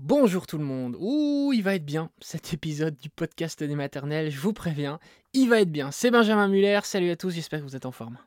Bonjour tout le monde. Ouh, il va être bien, cet épisode du podcast des maternelles, je vous préviens, il va être bien. C'est Benjamin Muller, salut à tous, j'espère que vous êtes en forme.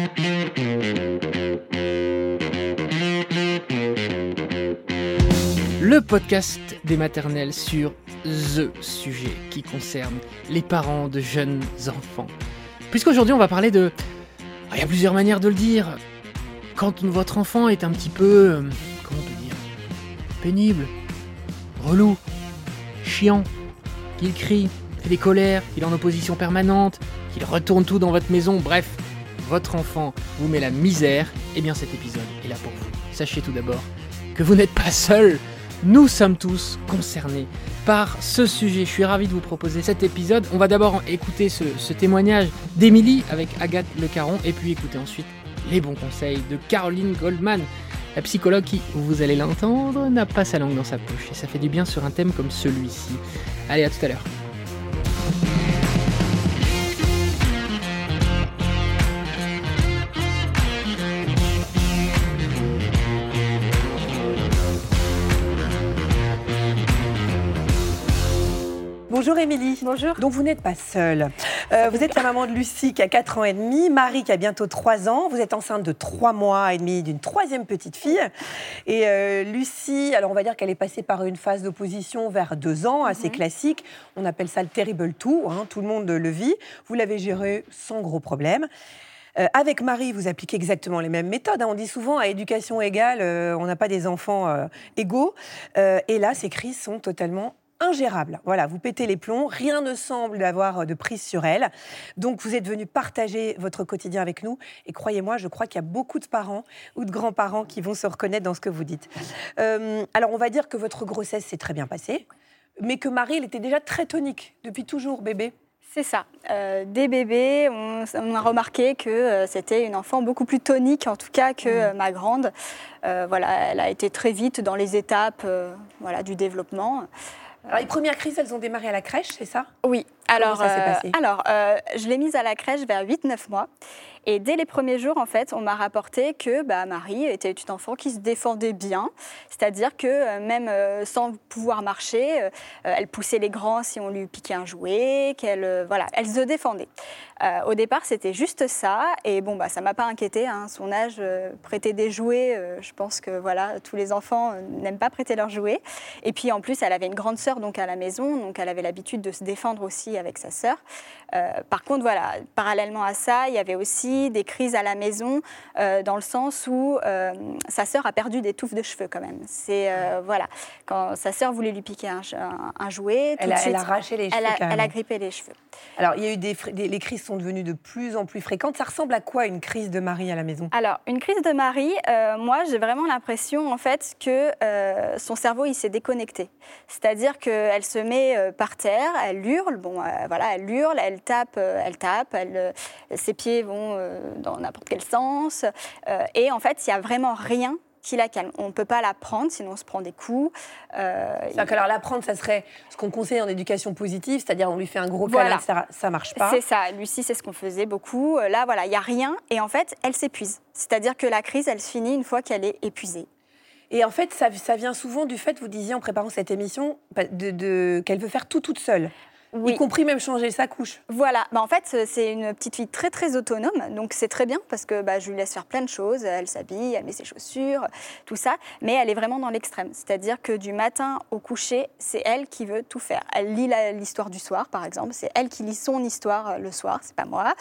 Le podcast des maternelles sur THE sujet qui concerne les parents de jeunes enfants. Puisqu'aujourd'hui on va parler de... Il y a plusieurs manières de le dire. Quand votre enfant est un petit peu... comment on peut dire ? Pénible, relou, chiant, qu'il crie, fait des colères, qu'il est en opposition permanente, qu'il retourne tout dans votre maison, bref, votre enfant vous met la misère, eh bien cet épisode est là pour vous. Sachez tout d'abord que vous n'êtes pas seul, nous sommes tous concernés par ce sujet. Je suis ravi de vous proposer cet épisode. On va d'abord écouter ce témoignage d'Émilie avec Agathe Le Caron, et puis écouter ensuite les bons conseils de Caroline Goldman. La psychologue qui, vous allez l'entendre, n'a pas sa langue dans sa poche. Et ça fait du bien sur un thème comme celui-ci. Allez, à tout à l'heure. Bonjour Émilie. Bonjour. Donc vous n'êtes pas seule. Vous êtes la maman de Lucie qui a 4 ans et demi, Marie qui a bientôt 3 ans. Vous êtes enceinte de 3 mois et demi d'une 3e petite fille. Et Lucie, alors on va dire qu'elle est passée par une phase d'opposition vers 2 ans, assez classique. On appelle ça le terrible two, hein, tout le monde le vit. Vous l'avez géré sans gros problème. Avec Marie, vous appliquez exactement les mêmes méthodes. Hein. On dit souvent à éducation égale, on n'a pas des enfants égaux. Et là, ces crises sont totalement ingérable. Voilà, vous pétez les plombs, rien ne semble avoir de prise sur elle. Donc, vous êtes venu partager votre quotidien avec nous. Et croyez-moi, je crois qu'il y a beaucoup de parents ou de grands-parents qui vont se reconnaître dans ce que vous dites. Alors, on va dire que votre grossesse s'est très bien passée, mais que Marie, elle était déjà très tonique, depuis toujours, bébé. C'est ça. Dès bébé, on a remarqué que c'était une enfant beaucoup plus tonique, en tout cas, que ma grande. Voilà, elle a été très vite dans les étapes du développement. Alors, les premières crises, elles ont démarré à la crèche, c'est ça ? Oui. Comment ça s'est passé ? Je l'ai mise à la crèche vers 8-9 mois. Et dès les premiers jours, en fait, on m'a rapporté que Marie était une enfant qui se défendait bien. C'est-à-dire que même sans pouvoir marcher, elle poussait les grands si on lui piquait un jouet, elle se défendait. Au départ, c'était juste ça. Et ça ne m'a pas inquiétée. Hein. Son âge, prêter des jouets, je pense que tous les enfants n'aiment pas prêter leurs jouets. Et puis en plus, elle avait une grande sœur donc, à la maison, donc elle avait l'habitude de se défendre aussi avec sa sœur. Par contre, parallèlement à ça, il y avait aussi des crises à la maison, dans le sens où sa sœur a perdu des touffes de cheveux quand même. Quand sa sœur voulait lui piquer un jouet, elle a arraché les cheveux. Elle a grippé les cheveux. Alors, il y a eu les crises sont devenues de plus en plus fréquentes. Ça ressemble à quoi une crise de Marie à la maison ? Alors, une crise de Marie, moi, j'ai vraiment l'impression en fait que son cerveau il s'est déconnecté. C'est-à-dire qu'elle se met par terre, elle hurle, elle hurle, elle tape, ses pieds vont dans n'importe quel sens. Et en fait, il n'y a vraiment rien qui la calme. On ne peut pas la prendre, sinon on se prend des coups. C'est-à-dire que la prendre, ça serait ce qu'on conseille en éducation positive, c'est-à-dire on lui fait un gros câlin, ça ne marche pas. C'est ça. Lucie, c'est ce qu'on faisait beaucoup. Là, il n'y a rien. Et en fait, elle s'épuise. C'est-à-dire que la crise, elle se finit une fois qu'elle est épuisée. Et en fait, ça vient souvent du fait, vous disiez en préparant cette émission, qu'elle veut faire tout toute seule. Oui. Y compris même changer sa couche. Voilà, en fait, c'est une petite fille très très autonome, donc c'est très bien parce que je lui laisse faire plein de choses, elle s'habille, elle met ses chaussures, tout ça, mais elle est vraiment dans l'extrême, c'est-à-dire que du matin au coucher, c'est elle qui veut tout faire. Elle lit l'histoire du soir, par exemple, c'est elle qui lit son histoire le soir, c'est pas moi,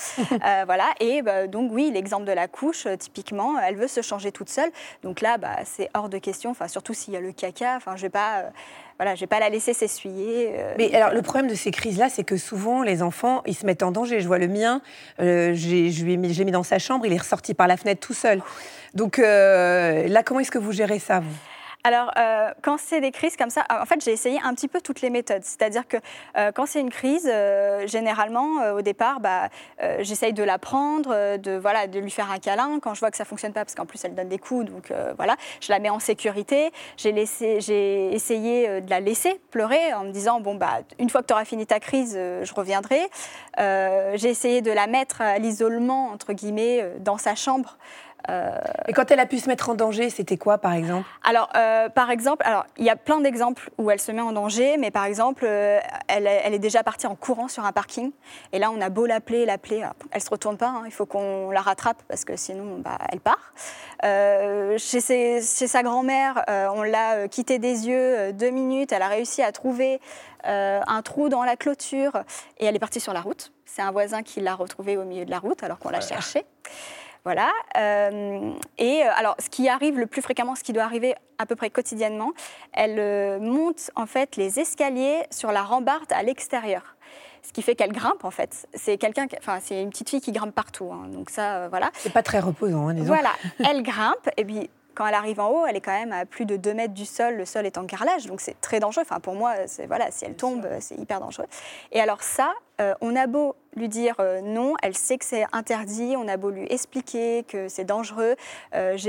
donc oui, l'exemple de la couche, typiquement, elle veut se changer toute seule, donc là, c'est hors de question, surtout s'il y a le caca, je vais pas la laisser s'essuyer. Mais alors, le problème de ces crises-là, c'est que souvent, les enfants, ils se mettent en danger. Je vois le mien, je l'ai mis dans sa chambre, il est ressorti par la fenêtre tout seul. Donc là, comment est-ce que vous gérez ça, vous ? Alors, quand c'est des crises comme ça, en fait, j'ai essayé un petit peu toutes les méthodes. C'est-à-dire que quand c'est une crise, généralement, au départ, j'essaye de la prendre, de lui faire un câlin. Quand je vois que ça ne fonctionne pas, parce qu'en plus, elle donne des coups, donc je la mets en sécurité. J'ai essayé de la laisser pleurer en me disant, une fois que tu auras fini ta crise, je reviendrai. J'ai essayé de la mettre à l'isolement, entre guillemets, dans sa chambre. Et quand elle a pu se mettre en danger, c'était quoi, par exemple ? Alors, il y a plein d'exemples où elle se met en danger, mais par exemple, elle est déjà partie en courant sur un parking. Et là, on a beau l'appeler, elle se retourne pas. Hein, il faut qu'on la rattrape parce que sinon, elle part. Chez sa grand-mère, on l'a quittée des yeux 2 minutes. Elle a réussi à trouver un trou dans la clôture et elle est partie sur la route. C'est un voisin qui l'a retrouvée au milieu de la route alors qu'on l'a cherchée. Voilà. Alors, ce qui arrive le plus fréquemment, ce qui doit arriver à peu près quotidiennement, elle monte en fait les escaliers sur la rambarde à l'extérieur. Ce qui fait qu'elle grimpe en fait. C'est une petite fille qui grimpe partout. Hein. Donc ça, voilà. C'est pas très reposant, hein, disons. Voilà. Elle grimpe et puis quand elle arrive en haut, elle est quand même à plus de 2 mètres du sol. Le sol est en carrelage, donc c'est très dangereux. Enfin, pour moi, si elle tombe, c'est hyper dangereux. Et alors ça, on a beau lui dire non, elle sait que c'est interdit, on a beau lui expliquer que c'est dangereux, elle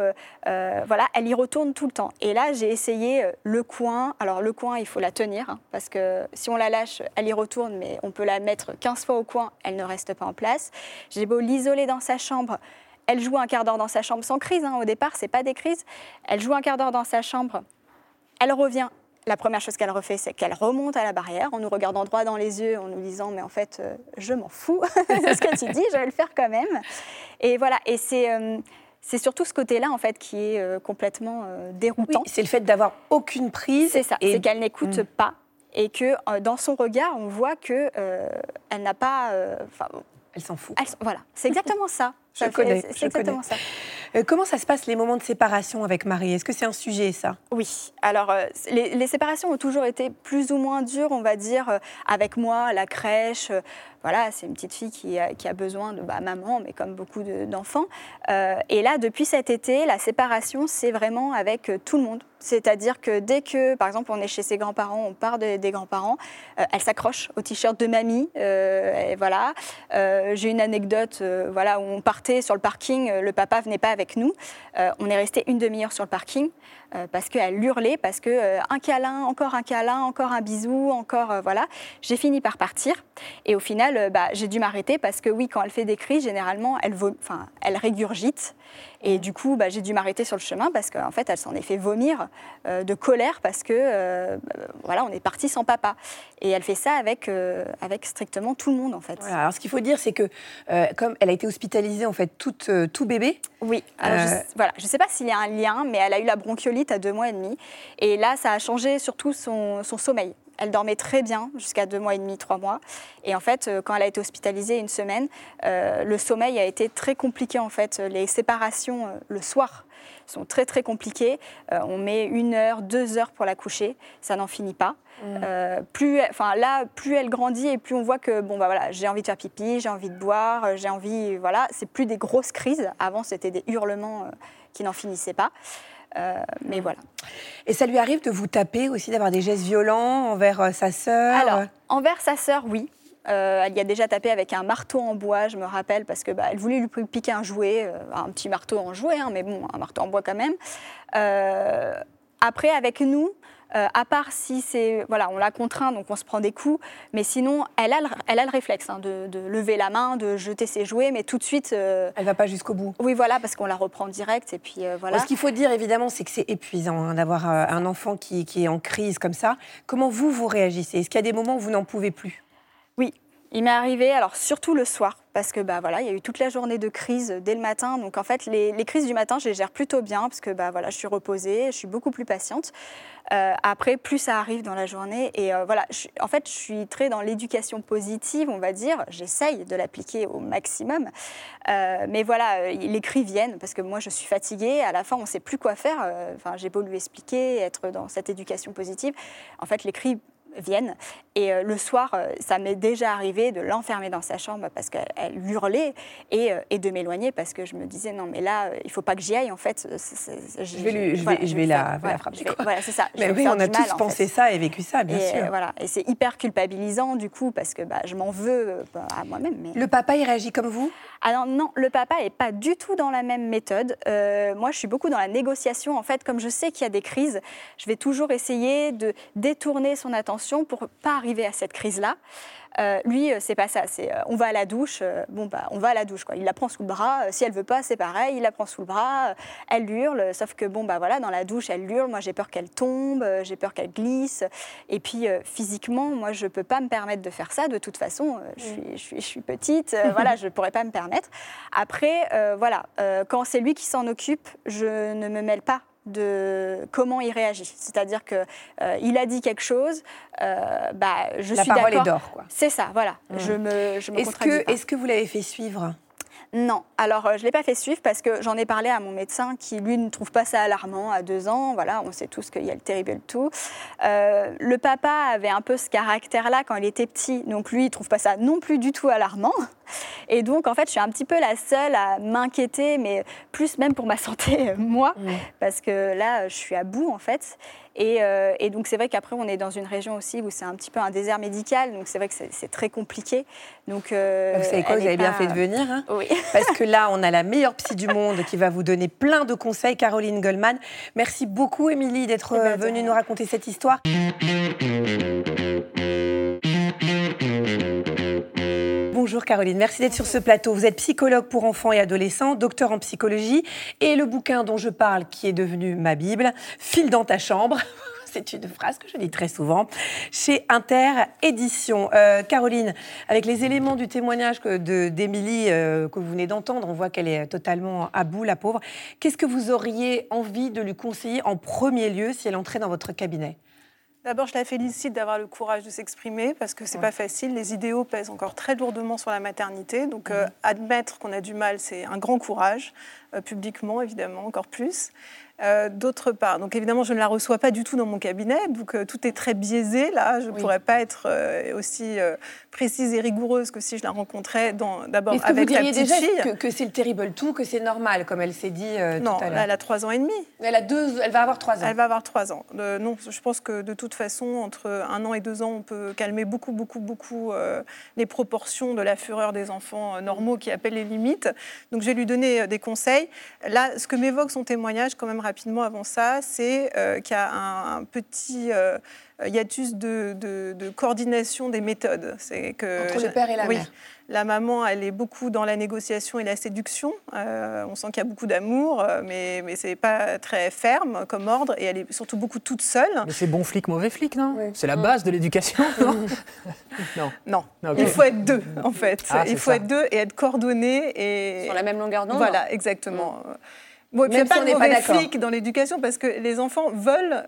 y retourne tout le temps. Et là, j'ai essayé le coin. Alors le coin, il faut la tenir, hein, parce que si on la lâche, elle y retourne, mais on peut la mettre 15 fois au coin, elle ne reste pas en place. J'ai beau l'isoler dans sa chambre. Elle joue un quart d'heure dans sa chambre sans crise. Hein, au départ, c'est pas des crises. Elle joue un quart d'heure dans sa chambre. Elle revient. La première chose qu'elle refait, c'est qu'elle remonte à la barrière en nous regardant droit dans les yeux, en nous disant « mais en fait, je m'en fous de ce que tu dis, je vais le faire quand même ». Et voilà, et c'est surtout ce côté-là en fait qui est complètement déroutant. Oui, c'est le fait d'avoir aucune prise. C'est ça, c'est qu'elle n'écoute pas et que dans son regard, on voit qu'elle n'a pas... elle s'en fout. Voilà, c'est exactement ça. Je connais. Ça. Comment ça se passe les moments de séparation avec Marie ? Est-ce que c'est un sujet, ça ? Oui. Alors, les séparations ont toujours été plus ou moins dures, on va dire, avec moi, la crèche. Voilà, c'est une petite fille qui a besoin de maman, mais comme beaucoup d'enfants. Et là, depuis cet été, la séparation, c'est vraiment avec tout le monde. C'est-à-dire que dès que, par exemple, on est chez ses grands-parents, on part des grands-parents, elle s'accroche au t-shirt de mamie. Et voilà. J'ai une anecdote où on partait sur le parking, le papa venait pas avec nous. On est resté une demi-heure sur le parking parce qu'elle hurlait, parce que un câlin, encore un bisou, encore voilà. J'ai fini par partir et au final, j'ai dû m'arrêter parce que oui, quand elle fait des cris, généralement, elle régurgite. Et du coup, j'ai dû m'arrêter sur le chemin parce qu'en fait, elle s'en est fait vomir de colère parce que, on est parti sans papa. Et elle fait ça avec strictement tout le monde, en fait. Voilà, alors, ce qu'il faut dire, c'est que comme elle a été hospitalisée, en fait, tout bébé... Oui, alors je ne sais pas s'il y a un lien, mais elle a eu la bronchiolite à 2 mois et demi. Et là, ça a changé surtout son sommeil. Elle dormait très bien jusqu'à 2 mois et demi, 3 mois. Et en fait, quand elle a été hospitalisée 1 semaine, le sommeil a été très compliqué. En fait, les séparations le soir sont très très compliquées. On met 1 heure, 2 heures pour la coucher. Ça n'en finit pas. Plus elle grandit et plus on voit que j'ai envie de faire pipi, j'ai envie de boire, c'est plus des grosses crises. Avant, c'était des hurlements qui n'en finissaient pas. Mais voilà. Et ça lui arrive de vous taper aussi, d'avoir des gestes violents envers sa sœur ? Alors, envers sa sœur, oui. Elle y a déjà tapé avec un marteau en bois, je me rappelle, parce que elle voulait lui piquer un jouet, un petit marteau en jouet, hein, mais bon, un marteau en bois quand même. Après, avec nous, à part si on la contraint, donc on se prend des coups, mais sinon, elle a le réflexe de lever la main, de jeter ses jouets, mais tout de suite... Elle va pas jusqu'au bout. Oui, voilà, parce qu'on la reprend direct, et puis voilà. Ce qu'il faut dire, évidemment, c'est que c'est épuisant d'avoir un enfant qui est en crise comme ça. Comment vous réagissez ? Est-ce qu'il y a des moments où vous n'en pouvez plus ? Oui. Il m'est arrivé, alors surtout le soir, parce que il y a eu toute la journée de crise dès le matin. Donc en fait, les crises du matin, je les gère plutôt bien, parce que je suis reposée, je suis beaucoup plus patiente. Après, plus ça arrive dans la journée. Et je suis très dans l'éducation positive, on va dire. J'essaye de l'appliquer au maximum. Mais voilà, les cris viennent, parce que moi, je suis fatiguée. À la fin, on ne sait plus quoi faire. J'ai beau lui expliquer, être dans cette éducation positive. En fait, les cris viennent. Et le soir, ça m'est déjà arrivé de l'enfermer dans sa chambre parce qu'elle hurlait et de m'éloigner parce que je me disais non mais là, il ne faut pas que j'y aille en fait. Je vais la frapper. Voilà, c'est ça. Mais oui, on a tous pensé ça et vécu ça, bien sûr. Voilà, et c'est hyper culpabilisant du coup parce que je m'en veux à moi-même. Mais... Le papa, il réagit comme vous ? Alors non, le papa n'est pas du tout dans la même méthode. Moi, je suis beaucoup dans la négociation. En fait, comme je sais qu'il y a des crises, je vais toujours essayer de détourner son attention prévention pour ne pas arriver à cette crise-là. Lui, c'est pas ça. C'est on va à la douche. On va à la douche, quoi. Il la prend sous le bras. Si elle veut pas, c'est pareil. Il la prend sous le bras. Elle hurle. Sauf que voilà, dans la douche, elle hurle. Moi, j'ai peur qu'elle tombe. J'ai peur qu'elle glisse. Et puis, physiquement, moi, je peux pas me permettre de faire ça. De toute façon, je suis petite. Voilà, je pourrais pas me permettre. Après, quand c'est lui qui s'en occupe, je ne me mêle pas de comment il réagit. C'est-à-dire qu'il a dit quelque chose, je suis d'accord. La parole est d'or, quoi. C'est ça, voilà. Je me contradis pas. Est-ce que vous l'avez fait suivre ? Non. Alors, je ne l'ai pas fait suivre parce que j'en ai parlé à mon médecin qui, lui, ne trouve pas ça alarmant à 2 ans. Voilà, on sait tous qu'il y a le terrible tout. Le papa avait un peu ce caractère-là quand il était petit. Donc, lui, il ne trouve pas ça non plus du tout alarmant. Et donc, en fait, je suis un petit peu la seule à m'inquiéter, mais plus même pour ma santé, moi, parce que là, je suis à bout, en fait. Et donc, c'est vrai qu'après, on est dans une région aussi où c'est un petit peu un désert médical. Donc, c'est vrai que c'est très compliqué. Donc, vous savez quoi, vous avez bien fait de venir. Hein, oui. Parce que là, on a la meilleure psy du monde qui va vous donner plein de conseils, Caroline Goldman. Merci beaucoup, Émilie, d'être venue nous raconter cette histoire. Bonjour Caroline, merci d'être sur ce plateau. Vous êtes psychologue pour enfants et adolescents, docteur en psychologie, et le bouquin dont je parle, qui est devenu ma Bible, File dans ta chambre. C'est une phrase que je dis très souvent, chez Inter Éditions. Caroline, avec les éléments du témoignage d'Émilie que vous venez d'entendre, on voit qu'elle est totalement à bout, la pauvre. Qu'est-ce que vous auriez envie de lui conseiller en premier lieu si elle entrait dans votre cabinet ? D'abord, je la félicite d'avoir le courage de s'exprimer parce que c'est pas facile. Les idéaux pèsent encore très lourdement sur la maternité. Donc, admettre qu'on a du mal, c'est un grand courage, publiquement, évidemment, encore plus. D'autre part, donc évidemment, je ne la reçois pas du tout dans mon cabinet, donc tout est très biaisé. Là, je ne pourrais pas être aussi précise et rigoureuse que si je la rencontrais d'abord avec la petite fille. Est-ce que vous diriez déjà que c'est le terrible tout, que c'est normal, comme elle s'est dit tout à l'heure ? Non, elle a 3 ans et demi. Elle va avoir 3 ans. Elle va avoir 3 ans. Non, je pense que de toute façon, entre 1 an et 2 ans, on peut calmer beaucoup les proportions de la fureur des enfants normaux qui appellent les limites. Donc, je vais lui donner des conseils. Là, ce que m'évoque son témoignage, quand même rapidement avant ça, c'est qu'il y a un petit hiatus de coordination des méthodes. C'est que, entre le père et la mère. La maman, elle est beaucoup dans la négociation et la séduction. On sent qu'il y a beaucoup d'amour, mais c'est pas très ferme comme ordre, et elle est surtout beaucoup toute seule. Mais c'est bon flic, mauvais flic, non ? Oui. C'est la base de l'éducation, non ? Non. Okay. Il faut être 2, en fait. Il faut être 2 et être coordonnés. Et... Sur la même longueur d'onde. Voilà, exactement. Bon, il n'y a pas de mauvais flic dans l'éducation parce que les enfants veulent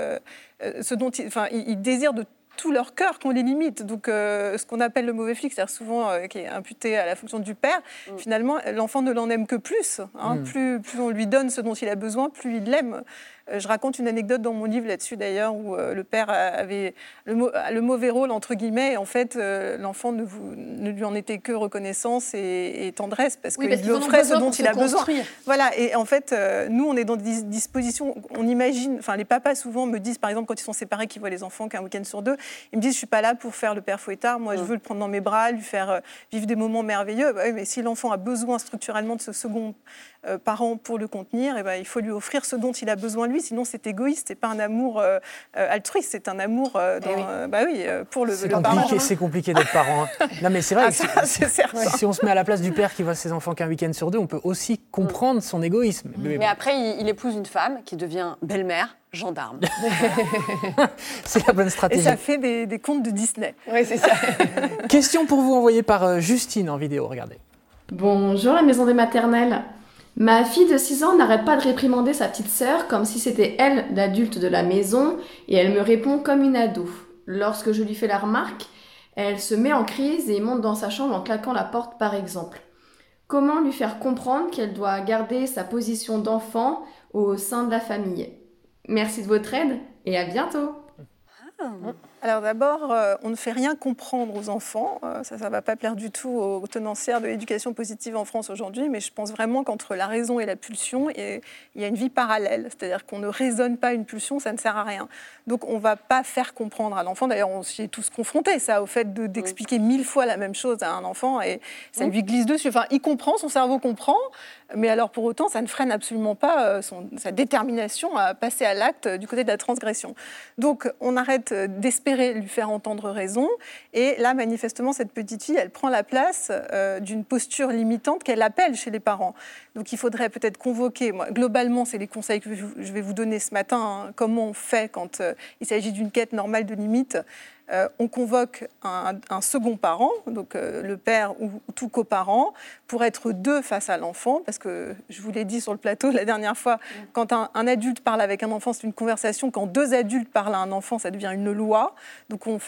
ce dont ils désirent de tout leur cœur qu'on les limite. Donc, ce qu'on appelle le mauvais flic, c'est-à-dire souvent qui est imputé à la fonction du père, finalement, l'enfant ne l'en aime que plus. Plus on lui donne ce dont il a besoin, plus il l'aime. Je raconte une anecdote dans mon livre là-dessus, d'ailleurs, où le père avait le mauvais rôle, entre guillemets, et en fait, l'enfant ne lui en était que reconnaissance et tendresse, parce qu'il lui offrait ce dont il a besoin. Voilà, et en fait, nous, on est dans des dispositions, on imagine, enfin, les papas, souvent, me disent, par exemple, quand ils sont séparés, qu'ils voient les enfants qu'un week-end sur 2, ils me disent, je ne suis pas là pour faire le père fouettard, moi, je veux le prendre dans mes bras, lui faire vivre des moments merveilleux. Bah, oui, mais si l'enfant a besoin structurellement de ce second parent pour le contenir, et ben, il faut lui offrir ce dont il a besoin lui, sinon c'est égoïste, c'est pas un amour altruiste, c'est un amour pour le parent. C'est compliqué d'être parent. Hein. Non mais c'est vrai, c'est certain. Si on se met à la place du père qui voit ses enfants qu'un week-end sur 2, on peut aussi comprendre son égoïsme. Mais après, il épouse une femme qui devient belle-mère, gendarme. C'est la bonne stratégie. Et ça fait des contes de Disney. Oui, c'est ça. Question pour vous envoyée par Justine en vidéo, regardez. Bonjour la maison des maternelles. Ma fille de 6 ans n'arrête pas de réprimander sa petite sœur comme si c'était elle l'adulte de la maison et elle me répond comme une ado. Lorsque je lui fais la remarque, elle se met en crise et monte dans sa chambre en claquant la porte par exemple. Comment lui faire comprendre qu'elle doit garder sa position d'enfant au sein de la famille ? Merci de votre aide et à bientôt. Alors d'abord, on ne fait rien comprendre aux enfants. Ça ne va pas plaire du tout aux tenancières de l'éducation positive en France aujourd'hui, mais je pense vraiment qu'entre la raison et la pulsion, il y a une vie parallèle. C'est-à-dire qu'on ne raisonne pas une pulsion, ça ne sert à rien. Donc on ne va pas faire comprendre à l'enfant. D'ailleurs, on s'y est tous confrontés, ça, au fait d'expliquer 1000 fois la même chose à un enfant et ça lui glisse dessus. Enfin, il comprend, son cerveau comprend, mais alors pour autant, ça ne freine absolument pas sa détermination à passer à l'acte du côté de la transgression. Donc on arrête d'espérer espérer lui faire entendre raison. Et là, manifestement, cette petite fille, elle prend la place d'une posture limitante qu'elle appelle chez les parents. Donc il faudrait peut-être convoquer, globalement, c'est les conseils que je vais vous donner ce matin, comment on fait quand il s'agit d'une quête normale de limite. On convoque un second parent, donc le père ou tout coparent, pour être deux face à l'enfant, parce que je vous l'ai dit sur le plateau la dernière fois, quand un adulte parle avec un enfant, c'est une conversation. Quand deux adultes parlent à un enfant, ça devient une loi. Donc on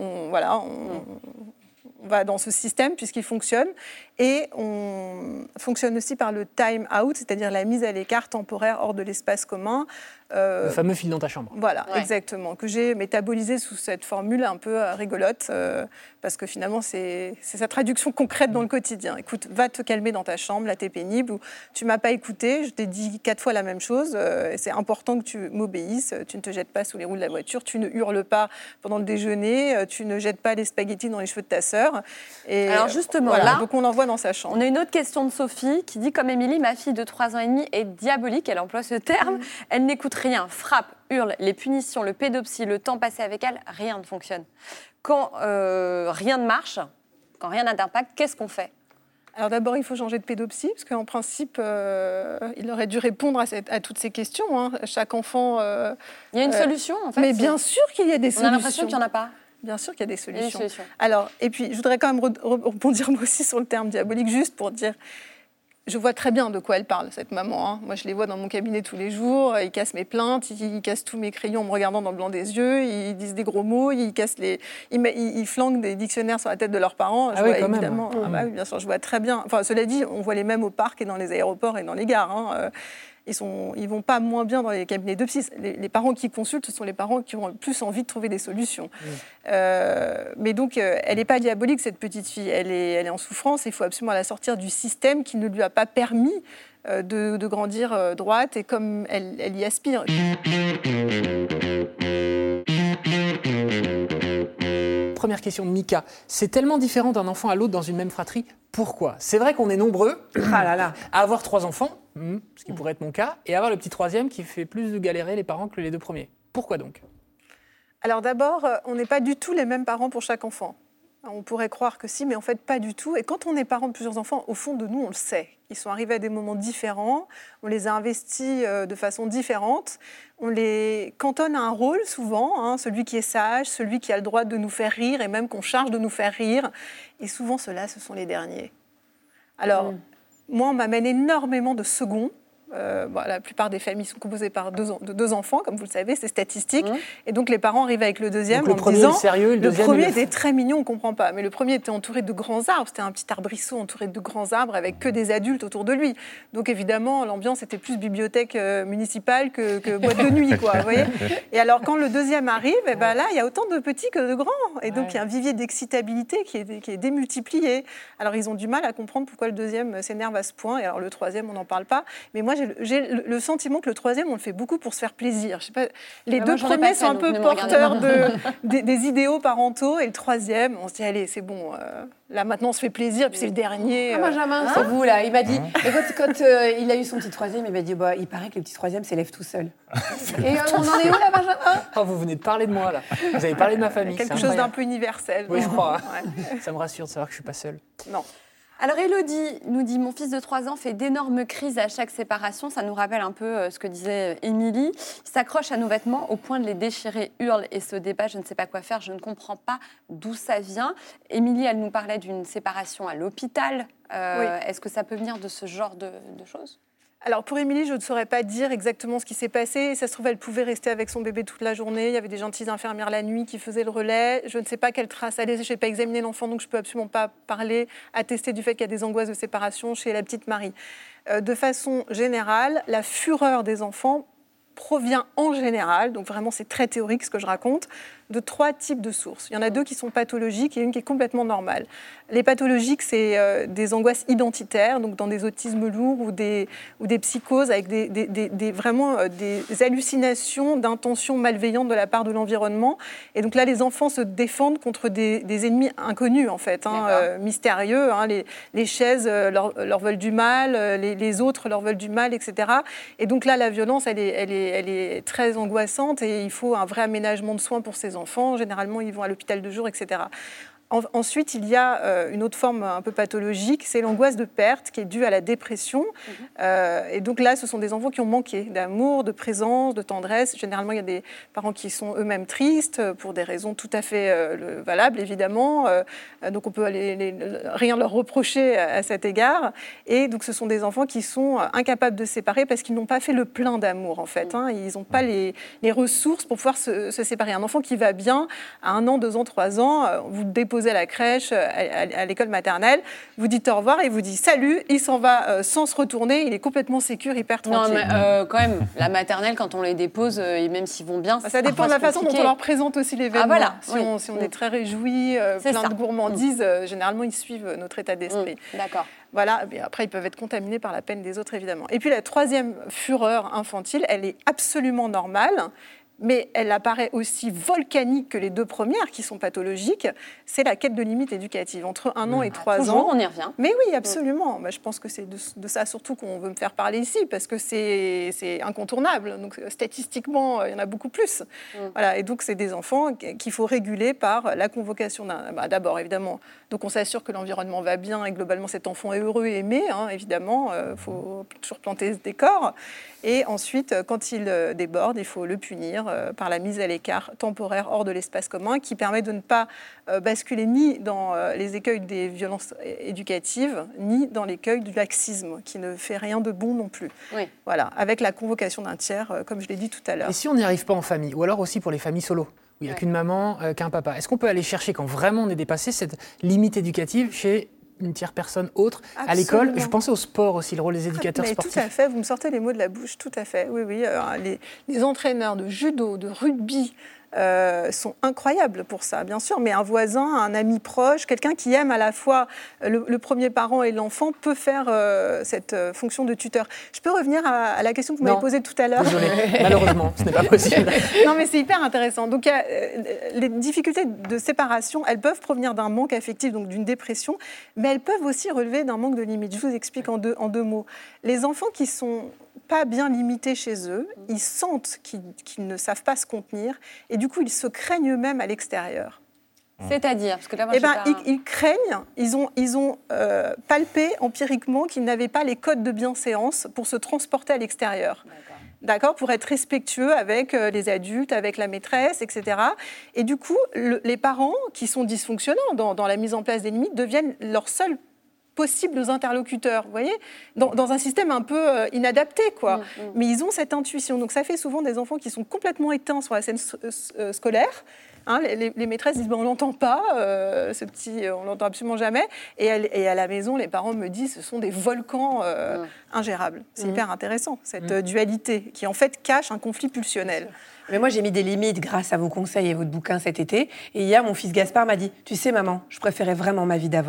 va dans ce système puisqu'il fonctionne. Et on fonctionne aussi par le time out, c'est-à-dire la mise à l'écart temporaire hors de l'espace commun. Le fameux fil dans ta chambre. Voilà, exactement, que j'ai métabolisé sous cette formule un peu rigolote, parce que finalement, c'est sa traduction concrète dans le quotidien. Écoute, va te calmer dans ta chambre, là, t'es pénible, ou tu m'as pas écouté, je t'ai dit 4 fois la même chose, et c'est important que tu m'obéisses, tu ne te jettes pas sous les roues de la voiture, tu ne hurles pas pendant le déjeuner, tu ne jettes pas les spaghettis dans les cheveux de ta sœur. Et alors justement, voilà, là, donc on envoie dans sa chambre. On a une autre question de Sophie qui dit, comme Émilie, ma fille de 3 ans et demi est diabolique, elle emploie ce terme, elle n'écoute rien, frappe, hurle, les punitions, le pédopsie, le temps passé avec elle, rien ne fonctionne. Quand rien ne marche, quand rien n'a d'impact, qu'est-ce qu'on fait ? Alors d'abord, il faut changer de pédopsie, parce qu'en principe, il aurait dû répondre à toutes ces questions. Hein. Chaque enfant... il y a une solution, en fait. Mais bien sûr qu'il y a des solutions. On a l'impression qu'il n'y en a pas. Bien sûr qu'il y a des solutions. Alors, et puis, je voudrais quand même rebondir moi aussi sur le terme diabolique, juste pour dire... Je vois très bien de quoi elle parle, cette maman. Hein. Moi, je les vois dans mon cabinet tous les jours. Ils cassent mes plaintes, ils cassent tous mes crayons en me regardant dans le blanc des yeux. Ils disent des gros mots, ils flanquent des dictionnaires sur la tête de leurs parents. Ah oui, quand évidemment. Même. Ah bah oui, bien sûr, je vois très bien. Enfin, cela dit, on voit les mêmes au parc et dans les aéroports et dans les gares. Hein. Ils vont pas moins bien dans les cabinets de psy. Les parents qui consultent, ce sont les parents qui ont le plus envie de trouver des solutions. Mais donc, elle n'est pas diabolique, cette petite fille. Elle est en souffrance. Il faut absolument la sortir du système qui ne lui a pas permis de grandir droite et comme elle y aspire. Première question de Mika. C'est tellement différent d'un enfant à l'autre dans une même fratrie. Pourquoi ? C'est vrai qu'on est nombreux à avoir 3 enfants, ce qui pourrait être mon cas, et avoir le petit troisième qui fait plus de galérer les parents que les 2 premiers. Pourquoi donc ? Alors d'abord, on n'est pas du tout les mêmes parents pour chaque enfant. On pourrait croire que si, mais en fait pas du tout. Et quand on est parent de plusieurs enfants, au fond de nous, on le sait. Ils sont arrivés à des moments différents, on les a investis de façon différente. On les cantonne à un rôle souvent, hein, celui qui est sage, celui qui a le droit de nous faire rire et même qu'on charge de nous faire rire. Et souvent, ceux-là, ce sont les derniers. Alors, moi, on m'amène énormément de seconds. La plupart des familles sont composées par deux enfants, comme vous le savez, c'est statistique. Et donc les parents arrivent avec le deuxième en disant sérieux, le premier était très mignon, on ne comprend pas. Mais le premier était entouré de grands arbres, c'était un petit arbrisseau entouré de grands arbres avec que des adultes autour de lui. Donc évidemment, l'ambiance était plus bibliothèque municipale que boîte de nuit, quoi. Vous voyez. Et alors quand le deuxième arrive, là, il y a autant de petits que de grands. Et donc il y a un vivier d'excitabilité qui est démultiplié. Alors ils ont du mal à comprendre pourquoi le deuxième s'énerve à ce point. Et alors le troisième, on n'en parle pas. Mais moi, j'ai le sentiment que le troisième, on le fait beaucoup pour se faire plaisir. Je sais pas, les 2 premiers sont un peu porteurs des idéaux parentaux, et le troisième, on se dit, allez, c'est bon, là maintenant on se fait plaisir, et puis c'est le dernier. Benjamin, c'est vous là, il m'a dit, quand il a eu son petit troisième, il m'a dit, il paraît que le petit troisième s'élève tout seul. Et on en est où là, Benjamin ? Vous venez de parler de moi là, vous avez parlé de ma famille. Quelque chose d'un peu universel. Oui, je crois. Ça me rassure de savoir que je ne suis pas seul. Non. Alors Élodie nous dit, mon fils de 3 ans fait d'énormes crises à chaque séparation. Ça nous rappelle un peu ce que disait Émilie. Il s'accroche à nos vêtements au point de les déchirer, hurle et se débat. Je ne sais pas quoi faire, je ne comprends pas d'où ça vient. Émilie, elle nous parlait d'une séparation à l'hôpital. Oui. Est-ce que ça peut venir de ce genre de choses ? Alors pour Émilie, je ne saurais pas dire exactement ce qui s'est passé. Ça se trouve, elle pouvait rester avec son bébé toute la journée. Il y avait des gentilles infirmières la nuit qui faisaient le relais. Je ne sais pas quelle trace elle est. Je n'ai pas examiné l'enfant, donc je ne peux absolument pas parler, attester du fait qu'il y a des angoisses de séparation chez la petite Marie. De façon générale, la fureur des enfants provient en général, donc vraiment c'est très théorique ce que je raconte, de 3 types de sources. Il y en a 2 qui sont pathologiques et une qui est complètement normale. Les pathologiques, c'est des angoisses identitaires, donc dans des autismes lourds ou des psychoses avec vraiment des hallucinations d'intentions malveillantes de la part de l'environnement. Et donc là, les enfants se défendent contre des ennemis inconnus, en fait, mystérieux. Hein, les chaises leur veulent du mal, les autres leur veulent du mal, etc. Et donc là, la violence, elle est elle est très angoissante et il faut un vrai aménagement de soins pour ces enfants. Généralement, ils vont à l'hôpital de jour, etc. Ensuite, il y a une autre forme un peu pathologique, c'est l'angoisse de perte qui est due à la dépression. Et donc là, ce sont des enfants qui ont manqué d'amour, de présence, de tendresse. Généralement, il y a des parents qui sont eux-mêmes tristes pour des raisons tout à fait valables, évidemment. Donc on peut rien leur reprocher à cet égard. Et donc ce sont des enfants qui sont incapables de se séparer parce qu'ils n'ont pas fait le plein d'amour, en fait. Ils n'ont pas les ressources pour pouvoir se séparer. Un enfant qui va bien, à 1 an, 2 ans, 3 ans, vous déposez à la crèche, à l'école maternelle, vous dites au revoir et vous dit salut, il s'en va sans se retourner, il est complètement sécure, hyper tranquille. Non, mais quand même, la maternelle, quand on les dépose, et même s'ils vont bien, ça dépend de la façon dont on leur présente aussi l'événement. Voilà. Si on est très réjouis, plein de gourmandises, généralement ils suivent notre état d'esprit. D'accord. Voilà, mais après ils peuvent être contaminés par la peine des autres, évidemment. Et puis la troisième fureur infantile, elle est absolument normale, mais elle apparaît aussi volcanique que les 2 premières, qui sont pathologiques, c'est la quête de limites éducatives. Entre 1 an et 3 Toujours, ans... on y revient. Mais oui, absolument. Je pense que c'est de ça surtout qu'on veut me faire parler ici, parce que c'est incontournable. Donc, statistiquement, il y en a beaucoup plus. Voilà, et donc, c'est des enfants qu'il faut réguler par la convocation d'un... d'abord, évidemment, donc on s'assure que l'environnement va bien et globalement, cet enfant est heureux et aimé, évidemment. Il faut toujours planter ce décor. Et ensuite, quand il déborde, il faut le punir par la mise à l'écart temporaire hors de l'espace commun qui permet de ne pas basculer ni dans les écueils des violences éducatives, ni dans l'écueil du laxisme, qui ne fait rien de bon non plus. Oui. Voilà, avec la convocation d'un tiers, comme je l'ai dit tout à l'heure. Et si on n'y arrive pas en famille, ou alors aussi pour les familles solo, où il n'y a qu'une maman, qu'un papa, est-ce qu'on peut aller chercher, quand vraiment on est dépassé, cette limite éducative chez une tierce personne autre à l'école? Je pensais au sport aussi, le rôle des éducateurs sportifs. Tout à fait, vous me sortez les mots de la bouche, tout à fait. Oui, les entraîneurs de judo, de rugby sont incroyables pour ça, bien sûr, mais un voisin, un ami proche, quelqu'un qui aime à la fois le premier parent et l'enfant peut faire cette fonction de tuteur. Je peux revenir à la question que vous m'avez posée tout à l'heure? Désolée, malheureusement, ce n'est pas possible. Non, mais c'est hyper intéressant. Donc, les difficultés de séparation, elles peuvent provenir d'un manque affectif, donc d'une dépression, mais elles peuvent aussi relever d'un manque de limites. Je vous explique en deux mots. Les enfants qui sont pas bien limités chez eux, ils sentent qu'ils ne savent pas se contenir et du coup, ils se craignent eux-mêmes à l'extérieur. C'est-à-dire, parce que là, moi, ils craignent, ils ont palpé empiriquement qu'ils n'avaient pas les codes de bienséance pour se transporter à l'extérieur. D'accord, pour être respectueux avec les adultes, avec la maîtresse, etc. Et du coup, les parents qui sont dysfonctionnants dans la mise en place des limites deviennent leurs seuls possibles interlocuteurs, vous voyez, dans un système un peu inadapté, quoi. Mais ils ont cette intuition. Donc ça fait souvent des enfants qui sont complètement éteints sur la scène scolaire. Les maîtresses disent on l'entend pas, ce petit, on l'entend absolument jamais. Et à la maison, les parents me disent ce sont des volcans ingérables. C'est hyper intéressant, cette dualité qui en fait cache un conflit pulsionnel. Mais moi, j'ai mis des limites grâce à vos conseils et votre bouquin cet été. Et hier, mon fils Gaspard m'a dit « Tu sais, maman, je préférais vraiment ma vie d'avant. »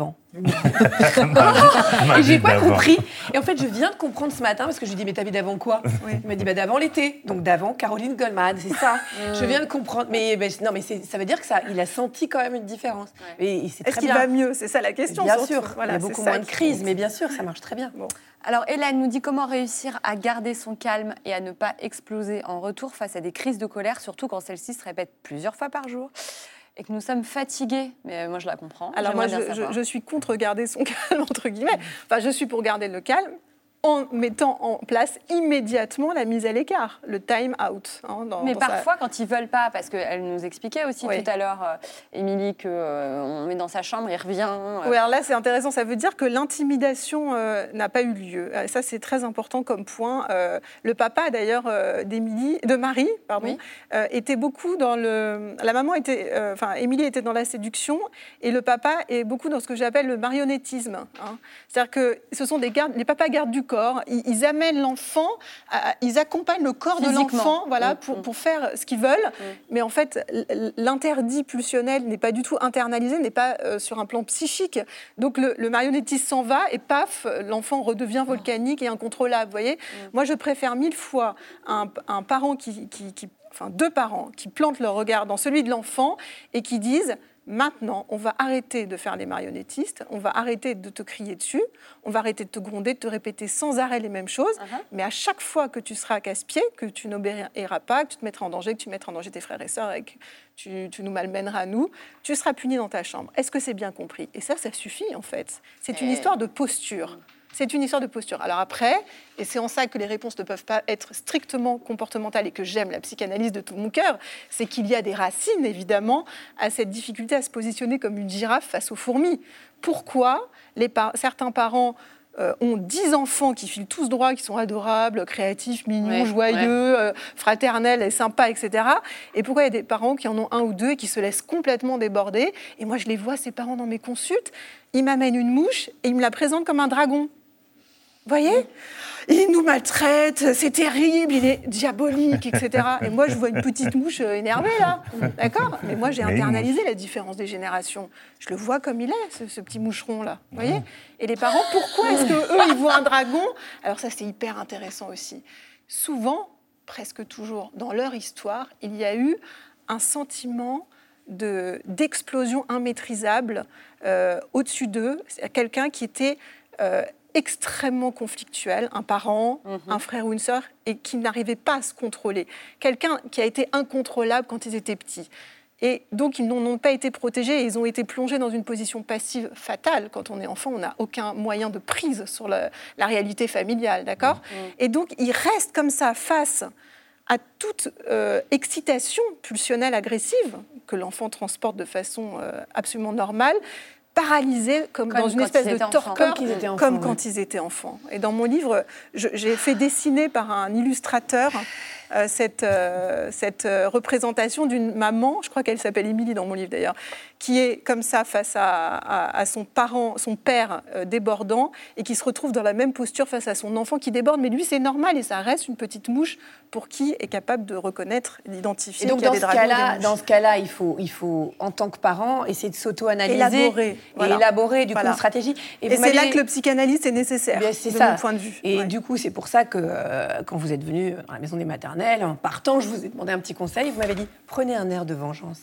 Et j'ai pas compris. Et en fait, je viens de comprendre ce matin parce que je lui dis « Mais ta vie d'avant quoi ?» Il m'a dit « D'avant l'été. » Donc d'avant Caroline Goldman, c'est ça. Je viens de comprendre. Mais ça veut dire que il a senti quand même une différence. Et c'est Est-ce qu'il va mieux? C'est ça la question. Bien sûr. Voilà, il y a beaucoup moins de crises, mais bien sûr, ça marche très bien. Bon. Alors, Hélène nous dit comment réussir à garder son calme et à ne pas exploser en retour face à des crises de colère, surtout quand celles-ci se répètent plusieurs fois par jour et que nous sommes fatigués. Mais moi, je la comprends. Alors moi, je suis contre garder son calme, entre guillemets. Enfin, je suis pour garder le calme en mettant en place immédiatement la mise à l'écart, le time out. Mais parfois, quand ils ne veulent pas, parce qu'elle nous expliquait aussi tout à l'heure, Émilie, qu'on met dans sa chambre, il revient. Oui, alors là, c'est intéressant. Ça veut dire que l'intimidation n'a pas eu lieu. Ça, c'est très important comme point. Le papa, d'ailleurs, de Marie, était beaucoup dans le... La maman était... Émilie était dans la séduction et le papa est beaucoup dans ce que j'appelle le marionnettisme. C'est-à-dire que ce sont les papas gardent du corps. Ils amènent l'enfant, ils accompagnent le corps de l'enfant pour faire ce qu'ils veulent. Mais en fait, l'interdit pulsionnel n'est pas du tout internalisé, n'est pas sur un plan psychique. Donc le marionnettiste s'en va et paf, l'enfant redevient volcanique et incontrôlable. Vous voyez, moi, je préfère 1000 fois un parent qui deux parents qui plantent leur regard dans celui de l'enfant et qui disent « Maintenant, on va arrêter de faire les marionnettistes, on va arrêter de te crier dessus, on va arrêter de te gronder, de te répéter sans arrêt les mêmes choses, mais à chaque fois que tu seras casse-pied, que tu n'obéiras pas, que tu te mettras en danger, que tu mettras en danger tes frères et sœurs et que tu nous malmèneras, nous, tu seras puni dans ta chambre. Est-ce que c'est bien compris ?» Et ça suffit, en fait. C'est une histoire de posture. C'est une histoire de posture. Alors après, et c'est en ça que les réponses ne peuvent pas être strictement comportementales et que j'aime la psychanalyse de tout mon cœur, c'est qu'il y a des racines, évidemment, à cette difficulté à se positionner comme une girafe face aux fourmis. Pourquoi certains parents ont 10 enfants qui filent tous droit, qui sont adorables, créatifs, mignons, joyeux, fraternels et sympas, etc. Et pourquoi il y a des parents qui en ont 1 ou 2 et qui se laissent complètement déborder? Et moi, je les vois, ces parents, dans mes consultes, ils m'amènent une mouche et ils me la présentent comme un dragon. Vous voyez ? Il nous maltraite, c'est terrible, il est diabolique, etc. Et moi, je vois une petite mouche énervée, là. D'accord ? Mais moi, j'ai internalisé la différence des générations. Je le vois comme il est, ce petit moucheron-là. Vous voyez ? Et les parents, pourquoi est-ce qu'eux, ils voient un dragon ? Alors ça, c'est hyper intéressant aussi. Souvent, presque toujours, dans leur histoire, il y a eu un sentiment d'explosion immaîtrisable au-dessus d'eux. C'est quelqu'un qui était extrêmement conflictuel, un parent, un frère ou une sœur, et qui n'arrivait pas à se contrôler. Quelqu'un qui a été incontrôlable quand ils étaient petits. Et donc, ils n'ont pas été protégés et ils ont été plongés dans une position passive fatale. Quand on est enfant, on n'a aucun moyen de prise sur la réalité familiale, d'accord ? Et donc, ils restent comme ça face à toute excitation pulsionnelle agressive que l'enfant transporte de façon absolument normale, paralysés comme dans une espèce de torpeur, comme quand ils étaient enfants. Et dans mon livre, j'ai fait dessiner par un illustrateur cette représentation d'une maman, je crois qu'elle s'appelle Émilie dans mon livre d'ailleurs, qui est comme ça face à son père débordant et qui se retrouve dans la même posture face à son enfant qui déborde. Mais lui, c'est normal et ça reste une petite mouche pour qui est capable de reconnaître, d'identifier qu'il y a des dragons et des mouches. Dans ce cas-là, il faut, en tant que parent, essayer de s'auto-analyser et élaborer du coup une stratégie. Et c'est là que le psychanalyste est nécessaire, de mon point de vue. Et du coup, c'est pour ça que quand vous êtes venu à la maison des maternelles, en partant, je vous ai demandé un petit conseil. Vous m'avez dit, prenez un air de vengeance.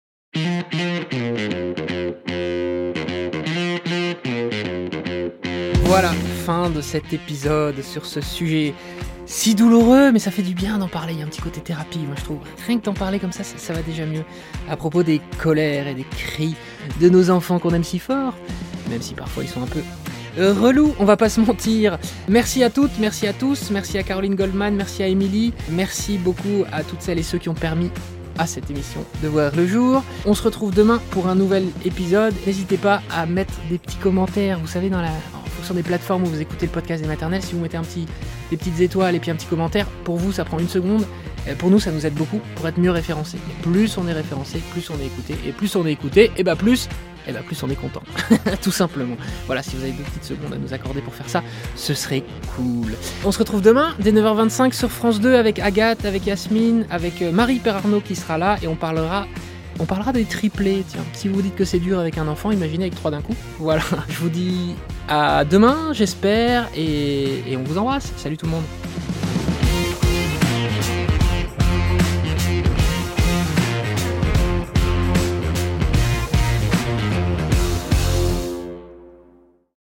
Voilà, fin de cet épisode sur ce sujet si douloureux, mais ça fait du bien d'en parler. Il y a un petit côté thérapie, moi je trouve. Rien que d'en parler comme ça va déjà mieux. À propos des colères et des cris de nos enfants qu'on aime si fort, même si parfois ils sont un peu relous, on va pas se mentir. Merci à toutes, merci à tous, merci à Caroline Goldman, merci à Émilie, merci beaucoup à toutes celles et ceux qui ont permis à cette émission de voir le jour. On se retrouve demain pour un nouvel épisode. N'hésitez pas à mettre des petits commentaires, vous savez, en fonction des plateformes où vous écoutez le podcast des maternelles, si vous mettez des petites étoiles et puis un petit commentaire, pour vous ça prend 1 seconde, pour nous ça nous aide beaucoup pour être mieux référencés. Et plus on est référencé, plus on est écouté, et plus on est écouté, et plus on est content, tout simplement. Voilà, si vous avez 2 petites secondes à nous accorder pour faire ça, ce serait cool. On se retrouve demain, dès 9h25 sur France 2, avec Agathe, avec Yasmine, avec Marie Perarnaud qui sera là, et on parlera des triplés. Tiens, si vous vous dites que c'est dur avec un enfant, imaginez avec 3 d'un coup. Voilà, je vous dis à demain, j'espère, et on vous embrasse. Salut tout le monde.